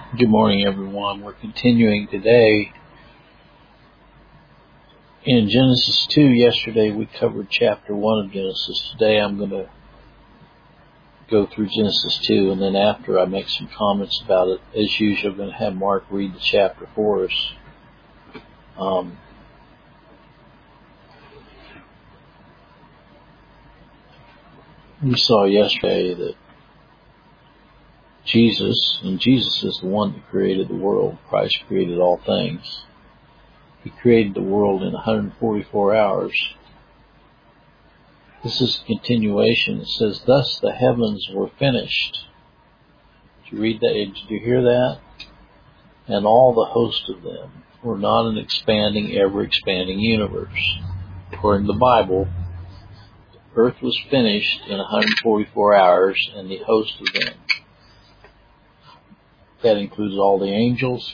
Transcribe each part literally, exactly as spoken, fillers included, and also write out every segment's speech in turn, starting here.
Good morning, everyone. We're continuing today in Genesis two. Yesterday we covered chapter one of Genesis. Today I'm going to go through Genesis two, and then after I make some comments about it, as usual, I'm going to have Mark read the chapter for us. Um, we saw yesterday that Jesus, and Jesus is the one that created the world. Christ created all things. He created the world in one hundred forty-four hours. This is a continuation. It says, thus the heavens were finished. Did you read that? Did you hear that? And all the host of them. Were not an expanding, ever-expanding universe. According to the Bible, the earth was finished in one hundred forty-four hours, and the host of them. That includes all the angels,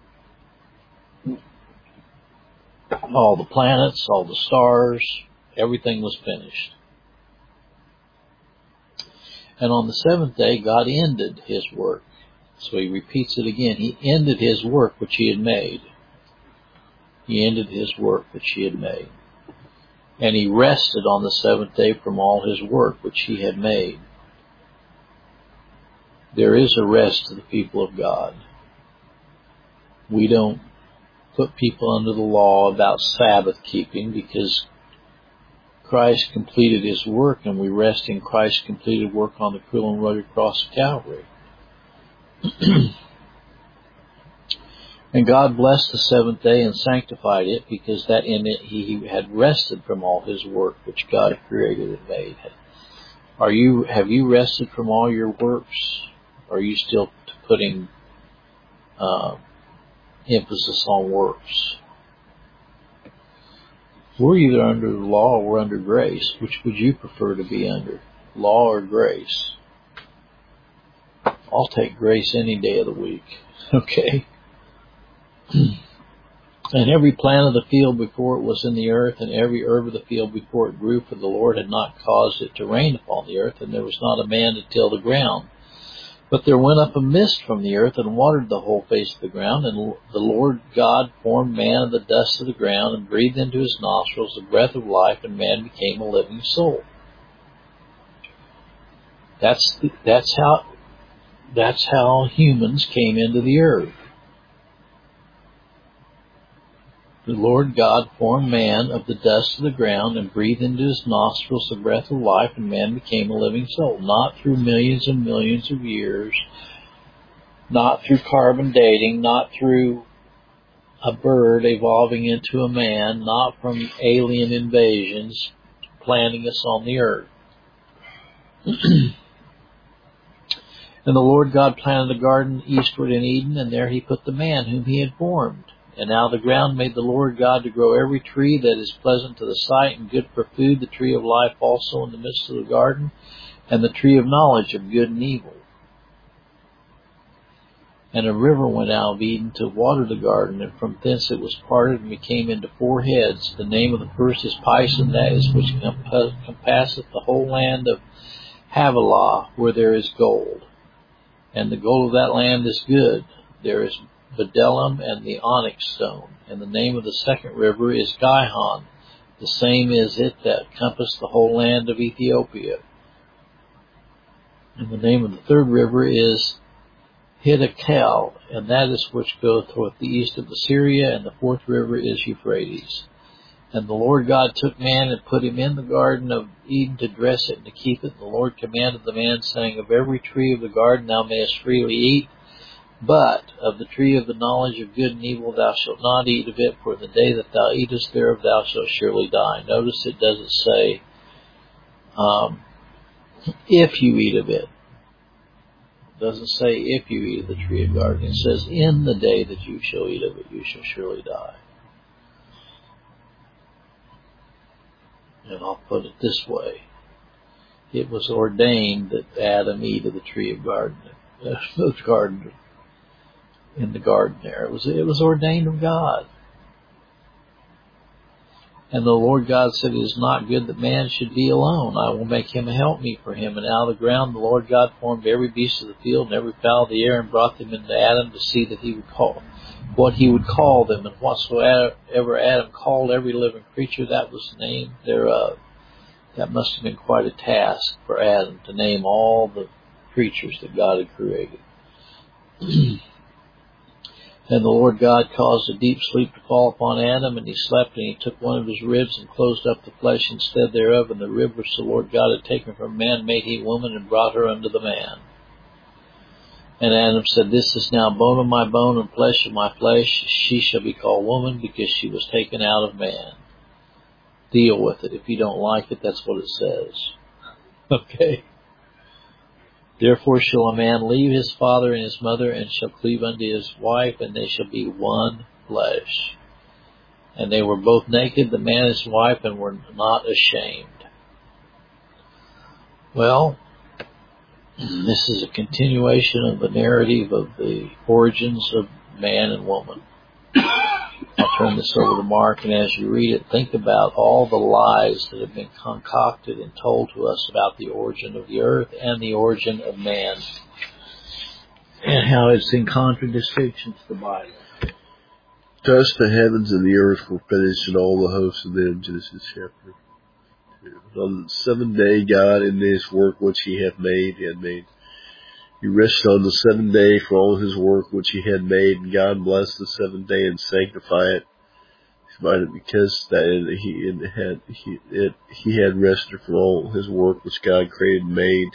all the planets, all the stars. Everything was finished. And on the seventh day, God ended His work. So He repeats it again. He ended His work which He had made. He ended His work which He had made. And He rested on the seventh day from all His work which He had made. There is a rest to the people of God. We don't put people under the law about Sabbath keeping because Christ completed His work, and we rest in Christ's completed work on the cruel and rugged cross of Calvary. And God blessed the seventh day and sanctified it, because that in it He had rested from all His work which God created and made. Are you? Have you rested from all your works? Or are you still putting uh, emphasis on works? We're either under the law or we're under grace. Which would you prefer to be under? Law or grace? I'll take grace any day of the week. Okay? And every plant of the field before it was in the earth, and every herb of the field before it grew, for the Lord had not caused it to rain upon the earth, and there was not a man to till the ground. But there went up a mist from the earth and watered the whole face of the ground, and the Lord God formed man of the dust of the ground and breathed into his nostrils the breath of life, and man became a living soul. That's the, that's how that's how humans came into the earth. The Lord God formed man of the dust of the ground and breathed into his nostrils the breath of life, and man became a living soul. Not through millions and millions of years, not through carbon dating, not through a bird evolving into a man, not from alien invasions planting us on the earth. And the Lord God planted a garden eastward in Eden, and there He put the man whom He had formed. And out of the ground made the Lord God to grow every tree that is pleasant to the sight and good for food, the tree of life also in the midst of the garden, and the tree of knowledge of good and evil. And a river went out of Eden to water the garden, and from thence it was parted and became into four heads. The name of the first is Pison, that is which compasseth the whole land of Havilah, where there is gold. And the gold of that land is good. There is bdellium and the onyx stone. And the name of the second river is Gihon. The same is it that compassed the whole land of Ethiopia. And the name of the third river is Hiddekel, and that is which goeth toward the east of Assyria. And the fourth river is Euphrates. And the Lord God took man and put him in the garden of Eden to dress it and to keep it. And the Lord commanded the man, saying, of every tree of the garden thou mayest freely eat, but of the tree of the knowledge of good and evil thou shalt not eat of it, for the day that thou eatest thereof thou shalt surely die. Notice it doesn't say, um, if you eat of it. It doesn't say if you eat of the tree of garden. It says, in the day that you shall eat of it, you shall surely die. And I'll put it this way. It was ordained that Adam eat of the tree of garden, uh, the garden, in the garden there. It was, it was ordained of God. And the Lord God said, it is not good that man should be alone. I will make him a helpmeet for him. And out of the ground the Lord God formed every beast of the field and every fowl of the air, and brought them into Adam to see that he would call what he would call them. And whatsoever Adam called every living creature, that was the name thereof. That must have been quite a task for Adam to name all the creatures that God had created. And the Lord God caused a deep sleep to fall upon Adam, and he slept, and he took one of his ribs and closed up the flesh instead thereof, and the rib which the Lord God had taken from man made he woman, and brought her unto the man. And Adam said, this is now bone of my bone and flesh of my flesh. She shall be called woman, because she was taken out of man. Deal with it. If you don't like it, that's what it says. Okay? Therefore shall a man leave his father and his mother, and shall cleave unto his wife, and they shall be one flesh. And they were both naked, the man and his wife, and were not ashamed. Well, this is a continuation of the narrative of the origins of man and woman. I'll turn this over to Mark, and as you read it, think about all the lies that have been concocted and told to us about the origin of the earth and the origin of man, and how it's in contradistinction to the Bible. Thus the heavens and the earth were finished, and all the hosts of them. Genesis chapter two. On the seventh day God ended his work which he had made. He had made. He rested on the seventh day for all his work which he had made, and God blessed the seventh day and sanctified it, because that he had he, it, he had rested from all his work which God created and made.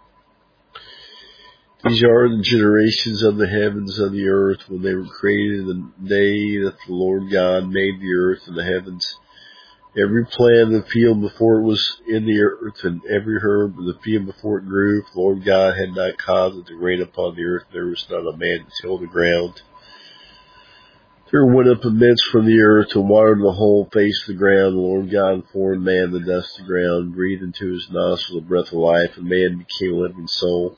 These are the generations of the heavens and the earth when they were created, the day that the Lord God made the earth and the heavens. Every plant of the field before it was in the earth, and every herb of the field before it grew, the Lord God had not caused it to rain upon the earth. There was not a man to till the ground. There went up a mist from the earth to water the whole face of the ground. The Lord God formed man the dust of the ground, breathed into his nostrils the breath of life, and man became a living soul.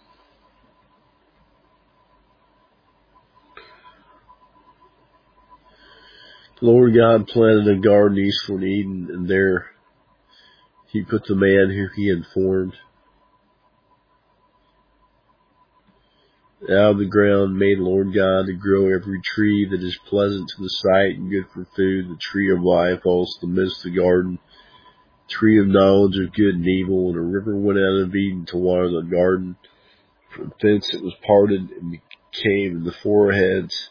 The Lord God planted a garden east from Eden, and there he put the man who he had formed. Out of the ground made the Lord God to grow every tree that is pleasant to the sight and good for food, the tree of life, also the midst of the garden, tree of knowledge of good and evil. And a river went out of Eden to water the garden. From thence it was parted and became in the foreheads.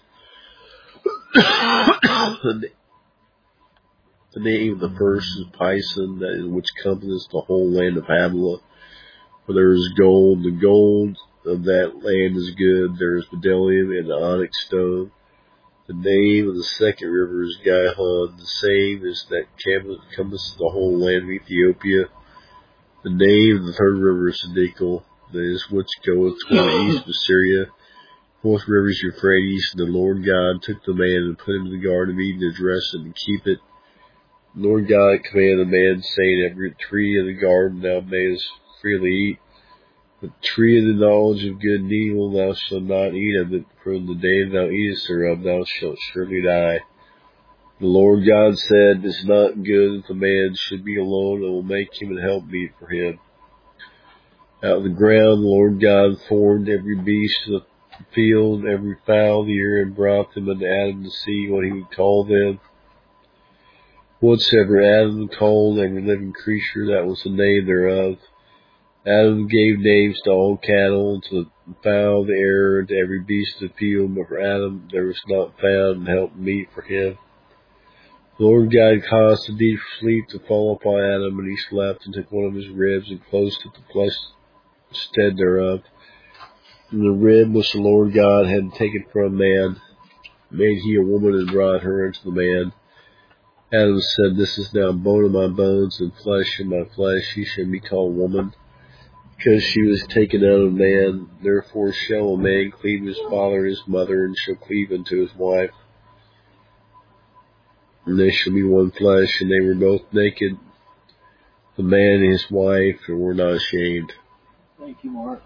The name of the first is Pison, that is which compasseth the whole land of Havilah. For there is gold, the gold of that land is good. There is bdellium and onyx stone. The name of the second river is Gihon, the same as that compasseth the whole land of Ethiopia. The name of the third river is Siddiqel, that is which goeth toward the east of Syria. Fourth river is Euphrates, and the Lord God took the man and put him in the garden of Eden to dress it and keep it. The Lord God commanded the man, saying, every tree of the garden thou mayest freely eat, but the tree of the knowledge of good and evil thou shalt not eat of it, for in the day thou eatest thereof thou shalt surely die. The Lord God said, it is not good that the man should be alone, I will make him an helpmeet for him. Out of the ground the Lord God formed every beast of the field, every fowl of the air, and brought them unto Adam to see what he would call them. Whatsoever Adam called every living creature, that was the name thereof. Adam gave names to all cattle, to the fowl of the air, and to every beast of the field, but for Adam there was not found help meet for him. The Lord God caused a deep sleep to fall upon Adam, and he slept, and took one of his ribs, and closed up the flesh instead thereof. And the rib which the Lord God had taken from man, made he a woman, and brought her unto the man. Adam said, this is now bone of my bones and flesh of my flesh. She shall be called woman, because she was taken out of man. Therefore shall a man cleave his father and his mother, and shall cleave unto his wife. And they shall be one flesh. And they were both naked, the man and his wife, and were not ashamed. Thank you, Mark.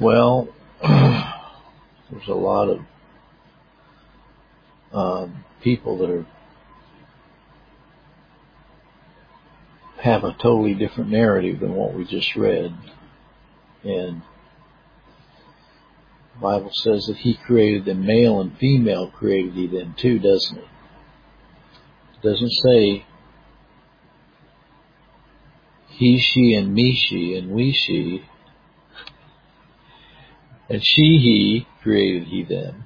Well, there's a lot of um, people that are have a totally different narrative than what we just read. And the Bible says that he created them, male and female created he them too, doesn't it? It doesn't say he, she, and me, she, and we, she, and she, he created he them.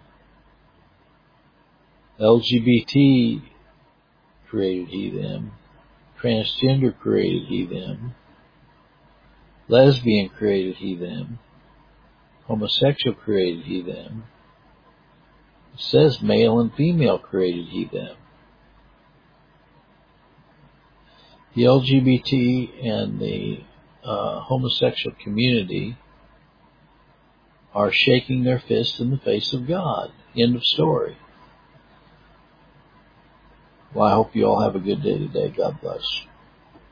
L G B T created he them. Transgender created he them. Lesbian created he them. Homosexual created he them. It says male and female created he them. The L G B T and the uh, homosexual community are shaking their fists in the face of God. End of story. Well, I hope you all have a good day today. God bless.